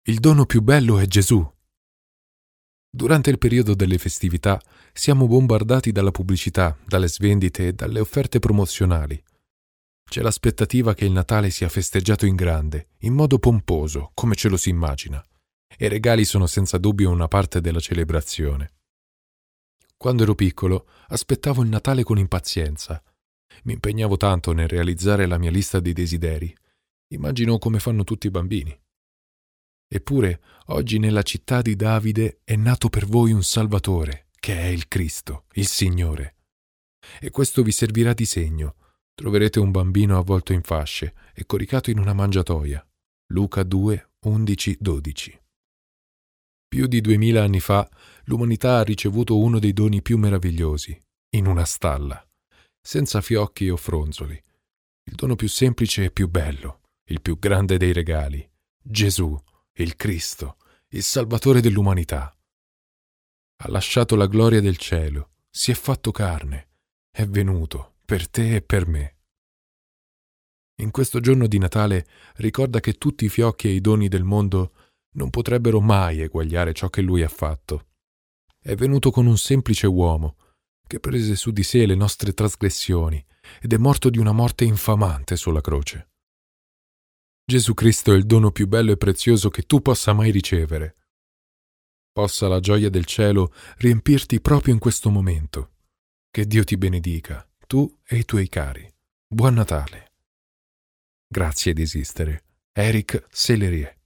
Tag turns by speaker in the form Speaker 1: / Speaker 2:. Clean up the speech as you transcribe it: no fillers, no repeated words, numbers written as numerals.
Speaker 1: Il dono più bello è Gesù. Durante il periodo delle festività siamo bombardati dalla pubblicità, dalle svendite e dalle offerte promozionali. C'è l'aspettativa che il Natale sia festeggiato in grande, in modo pomposo, come ce lo si immagina, e i regali sono senza dubbio una parte della celebrazione. Quando ero piccolo, aspettavo il Natale con impazienza. Mi impegnavo tanto nel realizzare la mia lista dei desideri. Immagino come fanno tutti i bambini. Eppure, oggi nella città di Davide è nato per voi un Salvatore, che è il Cristo, il Signore. E questo vi servirà di segno. Troverete un bambino avvolto in fasce e coricato in una mangiatoia. Luca 2, 11, 12. Più di 2000 anni fa, l'umanità ha ricevuto uno dei doni più meravigliosi, in una stalla, senza fiocchi o fronzoli. Il dono più semplice e più bello, il più grande dei regali, Gesù, il Cristo, il Salvatore dell'umanità. Ha lasciato la gloria del cielo, si è fatto carne, è venuto per te e per me. In questo giorno di Natale ricorda che tutti i fiocchi e i doni del mondo non potrebbero mai eguagliare ciò che Lui ha fatto. È venuto con un semplice uomo, che prese su di sé le nostre trasgressioni ed è morto di una morte infamante sulla croce. Gesù Cristo è il dono più bello e prezioso che tu possa mai ricevere. Possa la gioia del cielo riempirti proprio in questo momento. Che Dio ti benedica, tu e i tuoi cari. Buon Natale. Grazie di esistere. Eric Sellerie.